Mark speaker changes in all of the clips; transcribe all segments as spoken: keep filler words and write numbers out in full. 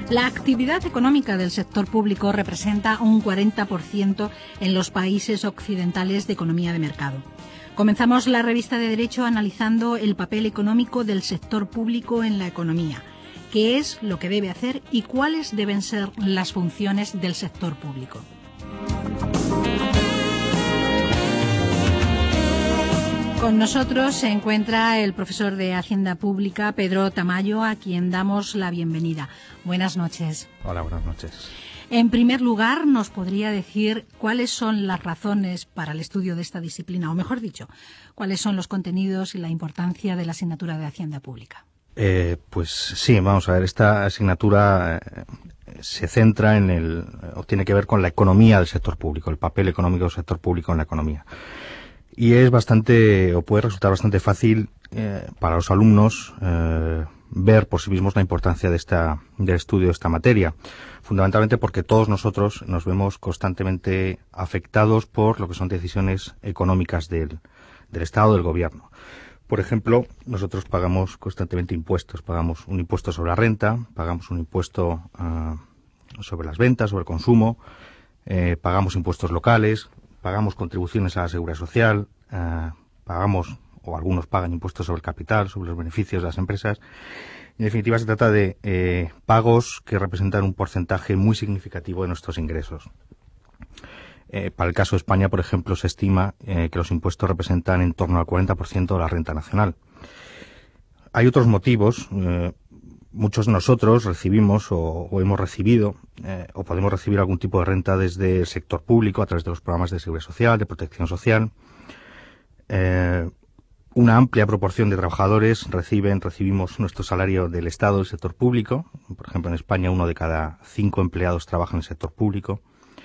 Speaker 1: La actividad económica del sector público representa un cuarenta por ciento en los países occidentales de economía de mercado. Comenzamos la revista de Derecho analizando el papel económico del sector público en la economía, qué es lo que debe hacer y cuáles deben ser las funciones del sector público. Con nosotros se encuentra el profesor de Hacienda Pública, Pedro Tamayo, a quien damos la bienvenida. Buenas noches.
Speaker 2: Hola, buenas noches.
Speaker 1: En primer lugar, ¿nos podría decir cuáles son las razones para el estudio de esta disciplina? O mejor dicho, ¿cuáles son los contenidos y la importancia de la asignatura de Hacienda Pública?
Speaker 2: Eh, pues sí, vamos a ver, esta asignatura eh, se centra en el, o tiene que ver con la economía del sector público, el papel económico del sector público en la economía. Y es bastante, o puede resultar bastante fácil eh, para los alumnos eh, ver por sí mismos la importancia de esta, del estudio de esta materia. Fundamentalmente porque todos nosotros nos vemos constantemente afectados por lo que son decisiones económicas del, del Estado, del Gobierno. Por ejemplo, nosotros pagamos constantemente impuestos. Pagamos un impuesto sobre la renta, pagamos un impuesto uh, sobre las ventas, sobre el consumo, eh, pagamos impuestos locales, pagamos contribuciones a la Seguridad Social, eh, pagamos, o algunos pagan impuestos sobre el capital, sobre los beneficios de las empresas. En definitiva, se trata de eh, pagos que representan un porcentaje muy significativo de nuestros ingresos. Eh, para el caso de España, por ejemplo, se estima eh, que los impuestos representan en torno al cuarenta por ciento de la renta nacional. Hay otros motivos. Eh, muchos de nosotros recibimos o, o hemos recibido eh, o podemos recibir algún tipo de renta desde el sector público a través de los programas de seguridad social, de protección social. Eh, una amplia proporción de trabajadores reciben, recibimos nuestro salario del Estado, del sector público. Por ejemplo, en España uno de cada cinco empleados trabaja en el sector público.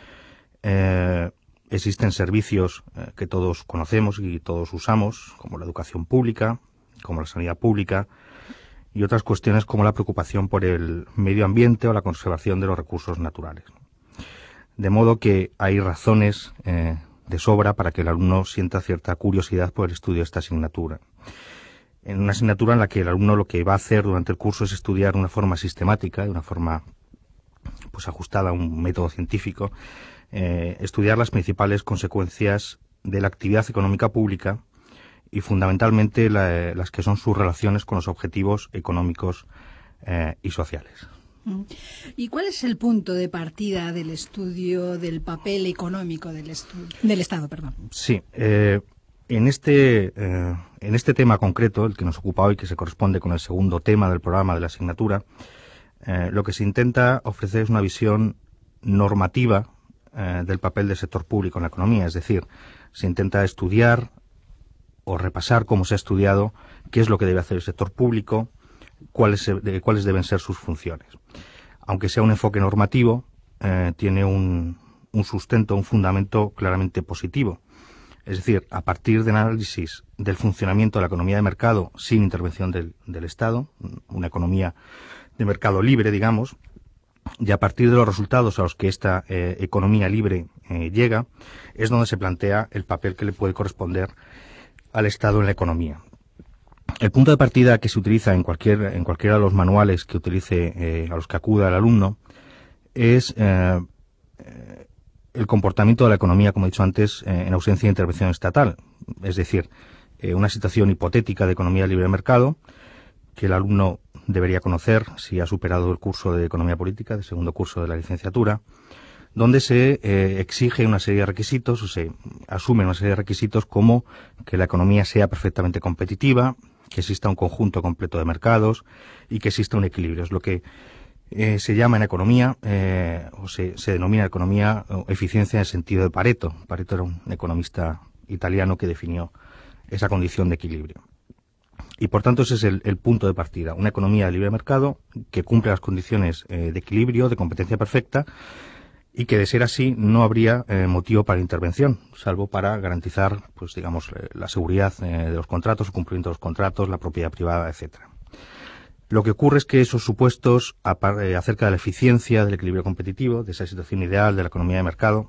Speaker 2: Eh, existen servicios eh, que todos conocemos y todos usamos, como la educación pública, como la sanidad pública, y otras cuestiones como la preocupación por el medio ambiente o la conservación de los recursos naturales. De modo que hay razones eh, de sobra para que el alumno sienta cierta curiosidad por el estudio de esta asignatura. En una asignatura en la que el alumno lo que va a hacer durante el curso es estudiar de una forma sistemática, de una forma pues ajustada a un método científico, eh, estudiar las principales consecuencias de la actividad económica pública y fundamentalmente la, las que son sus relaciones con los objetivos económicos eh, y sociales.
Speaker 1: ¿Y cuál es el punto de partida del estudio del papel económico del, estu- del Estado? Perdón.
Speaker 2: Sí, eh, en este eh, en este tema concreto, el que nos ocupa hoy, que se corresponde con el segundo tema del programa de la asignatura, eh, lo que se intenta ofrecer es una visión normativa eh, del papel del sector público en la economía, es decir, se intenta estudiar o repasar cómo se ha estudiado, qué es lo que debe hacer el sector público, cuáles, de, cuáles deben ser sus funciones. Aunque sea un enfoque normativo, eh, tiene un, un sustento, un fundamento claramente positivo. Es decir, a partir del análisis del funcionamiento de la economía de mercado sin intervención del, del Estado, una economía de mercado libre, digamos, y a partir de los resultados a los que esta eh, economía libre eh, llega, es donde se plantea el papel que le puede corresponder al Estado en la economía. El punto de partida que se utiliza en cualquier en cualquiera de los manuales que utilice eh, a los que acuda el alumno es eh, eh, el comportamiento de la economía, como he dicho antes, eh, en ausencia de intervención estatal. Es decir, eh, una situación hipotética de economía libre de mercado que el alumno debería conocer si ha superado el curso de economía política, del segundo curso de la licenciatura, donde se eh, exige una serie de requisitos o se asume una serie de requisitos como que la economía sea perfectamente competitiva, que exista un conjunto completo de mercados y que exista un equilibrio. Es lo que eh, se llama en economía, eh, o se, se denomina economía o eficiencia en el sentido de Pareto. Pareto era un economista italiano que definió esa condición de equilibrio. Y por tanto ese es el, el punto de partida, una economía de libre mercado que cumple las condiciones eh, de equilibrio, de competencia perfecta, y que de ser así no habría eh, motivo para intervención, salvo para garantizar, pues digamos, eh, la seguridad eh, de los contratos, el cumplimiento de los contratos, la propiedad privada, etcétera. Lo que ocurre es que esos supuestos eh, acerca de la eficiencia, del equilibrio competitivo, de esa situación ideal de la economía de mercado,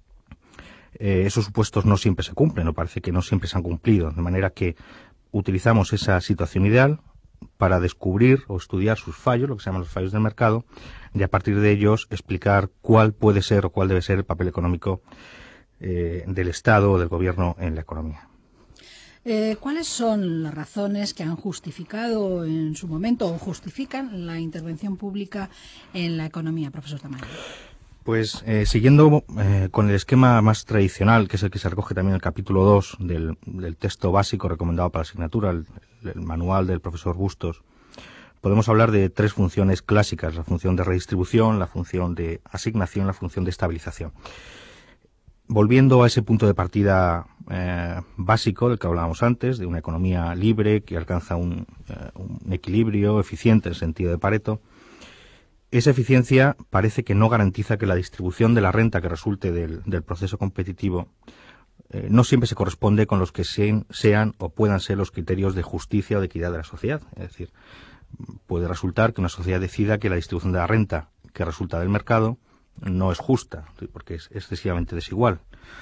Speaker 2: eh, esos supuestos no siempre se cumplen, o parece que no siempre se han cumplido, de manera que utilizamos esa situación ideal, para descubrir o estudiar sus fallos, lo que se llaman los fallos del mercado, y a partir de ellos explicar cuál puede ser o cuál debe ser el papel económico eh, del Estado o del Gobierno en la economía.
Speaker 1: Eh, ¿Cuáles son las razones que han justificado en su momento o justifican la intervención pública en la economía, profesor Tamayo?
Speaker 2: Pues eh, siguiendo eh, con el esquema más tradicional, que es el que se recoge también en el capítulo dos del, del texto básico recomendado para la asignatura, el, el manual del profesor Bustos, podemos hablar de tres funciones clásicas: la función de redistribución, la función de asignación, la función de estabilización. Volviendo a ese punto de partida eh, básico del que hablábamos antes, de una economía libre que alcanza un, eh, un equilibrio eficiente en el sentido de Pareto, esa eficiencia parece que no garantiza que la distribución de la renta que resulte del, del proceso competitivo eh, no siempre se corresponde con los que sean, sean o puedan ser los criterios de justicia o de equidad de la sociedad. Es decir, puede resultar que una sociedad decida que la distribución de la renta que resulta del mercado no es justa, porque es excesivamente desigual.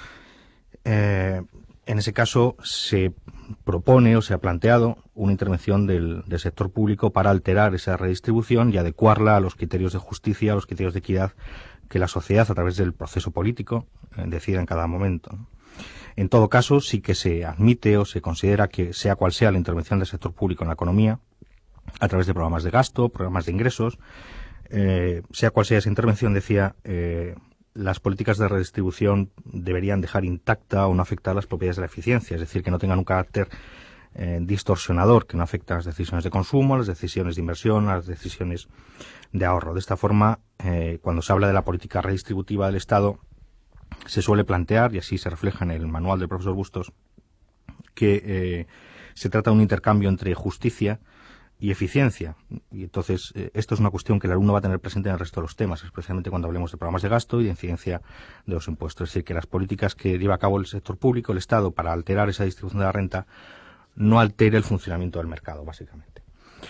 Speaker 2: Eh, en ese caso se propone o se ha planteado una intervención del, del sector público para alterar esa redistribución y adecuarla a los criterios de justicia, a los criterios de equidad que la sociedad, a través del proceso político, eh, decida en cada momento. En todo caso, sí que se admite o se considera que, sea cual sea la intervención del sector público en la economía, a través de programas de gasto, programas de ingresos, eh, sea cual sea esa intervención, decía, eh, las políticas de redistribución deberían dejar intacta o no afectar las propiedades de la eficiencia, es decir, que no tengan un carácter eh, distorsionador, que no afecte a las decisiones de consumo, a las decisiones de inversión, a las decisiones de ahorro. De esta forma, eh, cuando se habla de la política redistributiva del Estado, se suele plantear, y así se refleja en el manual del profesor Bustos, que eh, se trata de un intercambio entre justicia y eficiencia. Y entonces, eh, esto es una cuestión que el alumno va a tener presente en el resto de los temas, especialmente cuando hablemos de programas de gasto y de incidencia de los impuestos. Es decir, que las políticas que lleva a cabo el sector público, el Estado, para alterar esa distribución de la renta, no altere el funcionamiento del mercado, básicamente.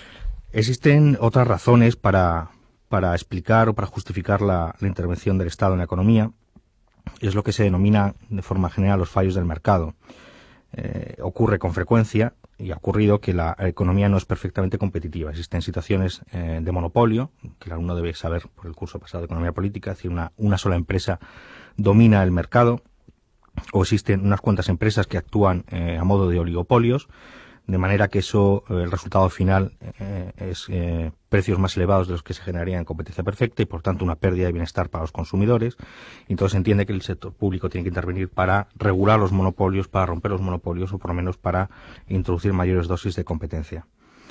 Speaker 2: Existen otras razones para, para explicar o para justificar la, la intervención del Estado en la economía. Es lo que se denomina de forma general los fallos del mercado. Eh, ocurre con frecuencia y ha ocurrido que la economía no es perfectamente competitiva. Existen situaciones eh, de monopolio, que el alumno debe saber por el curso pasado de Economía Política, es decir, una, una sola empresa domina el mercado, o existen unas cuantas empresas que actúan eh, a modo de oligopolios, de manera que eso, eh, el resultado final eh, es eh, precios más elevados de los que se generarían en competencia perfecta y, por tanto, una pérdida de bienestar para los consumidores. Entonces se entiende que el sector público tiene que intervenir para regular los monopolios, para romper los monopolios o, por lo menos, para introducir mayores dosis de competencia.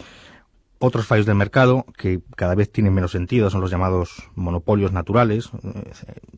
Speaker 2: Otros fallos del mercado, que cada vez tienen menos sentido, son los llamados monopolios naturales. Eh,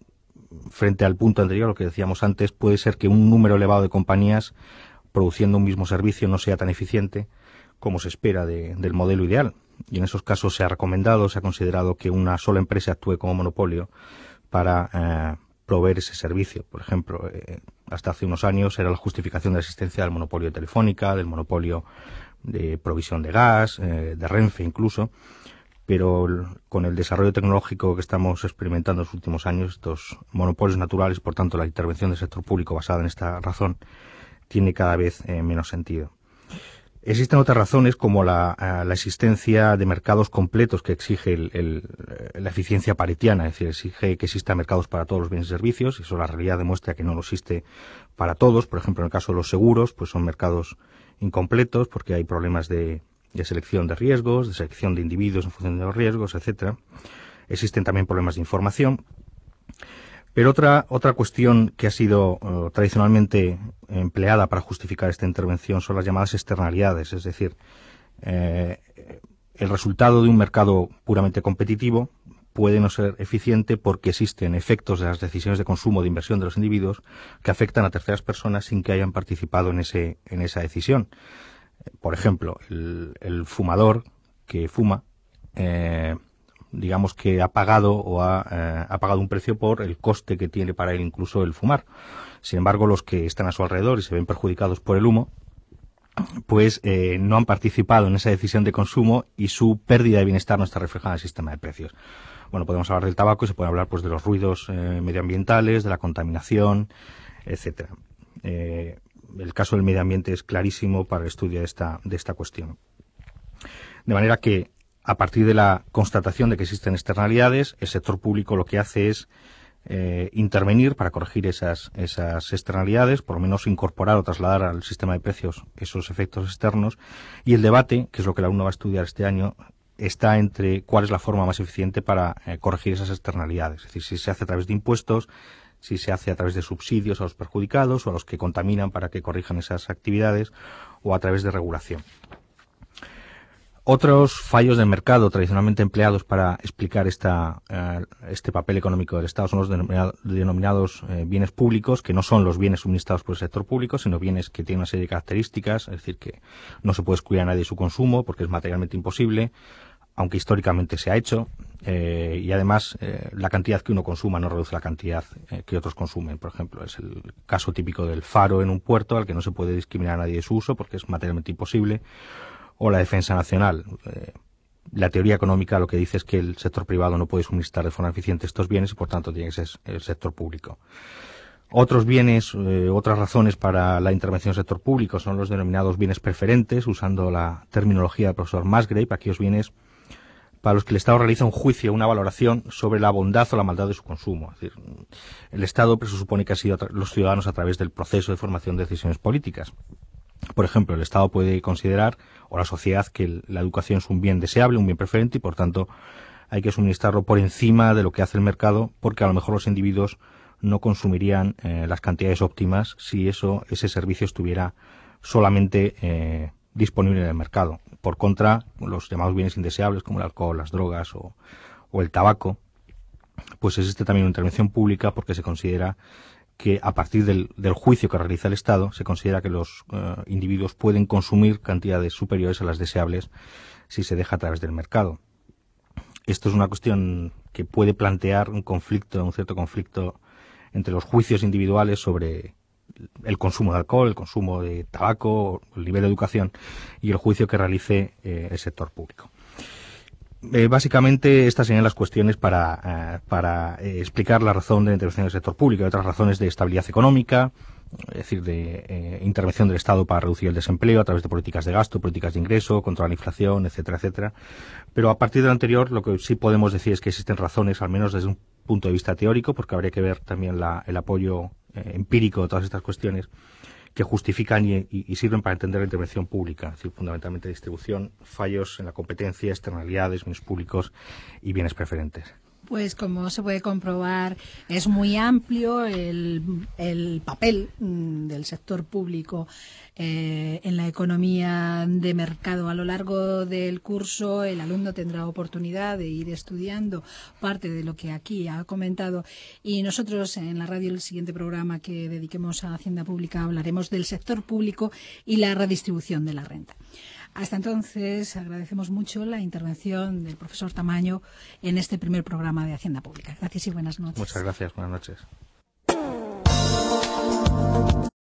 Speaker 2: frente al punto anterior, lo que decíamos antes, puede ser que un número elevado de compañías produciendo un mismo servicio no sea tan eficiente como se espera de, del modelo ideal. Y en esos casos se ha recomendado, se ha considerado que una sola empresa actúe como monopolio para eh, proveer ese servicio. Por ejemplo, eh, hasta hace unos años era la justificación de la existencia del monopolio de Telefónica, del monopolio de provisión de gas, eh, de Renfe incluso, pero el, con el desarrollo tecnológico que estamos experimentando en los últimos años, estos monopolios naturales, por tanto la intervención del sector público basada en esta razón, tiene cada vez eh, menos sentido. Existen otras razones como la, la existencia de mercados completos que exige el, el, la eficiencia paretiana, es decir, exige que existan mercados para todos los bienes y servicios, y eso la realidad demuestra que no lo existe para todos. Por ejemplo, en el caso de los seguros, pues son mercados incompletos porque hay problemas de, de selección de riesgos, de selección de individuos en función de los riesgos, etcétera. Existen también problemas de información. Pero otra otra cuestión que ha sido uh, tradicionalmente empleada para justificar esta intervención son las llamadas externalidades, es decir, eh, el resultado de un mercado puramente competitivo puede no ser eficiente porque existen efectos de las decisiones de consumo de inversión de los individuos que afectan a terceras personas sin que hayan participado en ese en esa decisión. Por ejemplo, el, el fumador que fuma eh, digamos que ha pagado o ha, eh, ha pagado un precio por el coste que tiene para él incluso el fumar. Sin embargo, los que están a su alrededor y se ven perjudicados por el humo, pues eh, no han participado en esa decisión de consumo y su pérdida de bienestar no está reflejada en el sistema de precios. Bueno, podemos hablar del tabaco y se puede hablar pues de los ruidos eh, medioambientales, de la contaminación, etcétera. Eh, el caso del medio ambiente es clarísimo para el estudio de esta, de esta cuestión. De manera que, a partir de la constatación de que existen externalidades, el sector público lo que hace es eh, intervenir para corregir esas, esas externalidades, por lo menos incorporar o trasladar al sistema de precios esos efectos externos, y el debate, que es lo que el alumno va a estudiar este año, está entre cuál es la forma más eficiente para eh, corregir esas externalidades. Es decir, si se hace a través de impuestos, si se hace a través de subsidios a los perjudicados o a los que contaminan para que corrijan esas actividades, o a través de regulación. Otros fallos del mercado tradicionalmente empleados para explicar esta, eh, este papel económico del Estado son los denominado, denominados eh, bienes públicos, que no son los bienes suministrados por el sector público, sino bienes que tienen una serie de características, es decir, que no se puede excluir a nadie de su consumo porque es materialmente imposible, aunque históricamente se ha hecho, eh, y además eh, la cantidad que uno consuma no reduce la cantidad eh, que otros consumen. Por ejemplo, es el caso típico del faro en un puerto, al que no se puede discriminar a nadie de su uso porque es materialmente imposible, o la defensa nacional. Eh, la teoría económica lo que dice es que el sector privado no puede suministrar de forma eficiente estos bienes y por tanto tiene que ser el sector público. Otros bienes, eh, otras razones para la intervención del sector público son los denominados bienes preferentes, usando la terminología del profesor Musgrave, aquellos bienes para los que el Estado realiza un juicio, una valoración sobre la bondad o la maldad de su consumo. Es decir, el Estado presupone que han sido los ciudadanos a través del proceso de formación de decisiones políticas. Por ejemplo, el Estado puede considerar, o la sociedad, que la educación es un bien deseable, un bien preferente, y por tanto hay que suministrarlo por encima de lo que hace el mercado, porque a lo mejor los individuos no consumirían eh, las cantidades óptimas si eso ese servicio estuviera solamente eh, disponible en el mercado. Por contra, los llamados bienes indeseables, como el alcohol, las drogas o, o el tabaco, pues existe también una intervención pública porque se considera que a partir del, del juicio que realiza el Estado se considera que los uh, individuos pueden consumir cantidades superiores a las deseables si se deja a través del mercado. Esto es una cuestión que puede plantear un conflicto, un cierto conflicto entre los juicios individuales sobre el consumo de alcohol, el consumo de tabaco, el nivel de educación y el juicio que realice eh, el sector público. Eh, básicamente estas serían las cuestiones para, uh, para eh, explicar la razón de la intervención del sector público. Hay otras razones de estabilidad económica, es decir, de eh, intervención del Estado para reducir el desempleo a través de políticas de gasto, políticas de ingreso, controlar la inflación, etcétera, etcétera. Pero a partir de lo anterior, lo que sí podemos decir es que existen razones, al menos desde un punto de vista teórico, porque habría que ver también la, el apoyo eh, empírico de todas estas cuestiones, que justifican y, y, y sirven para entender la intervención pública, es decir, fundamentalmente distribución, fallos en la competencia, externalidades, bienes públicos y bienes preferentes.
Speaker 1: Pues como se puede comprobar, es muy amplio el, el papel mm, del sector público eh, en la economía de mercado. A lo largo del curso el alumno tendrá oportunidad de ir estudiando parte de lo que aquí ha comentado, y nosotros en la radio, el siguiente programa que dediquemos a Hacienda Pública, hablaremos del sector público y la redistribución de la renta. Hasta entonces, agradecemos mucho la intervención del profesor Tamaño en este primer programa de Hacienda Pública. Gracias y buenas noches.
Speaker 2: Muchas gracias, buenas noches.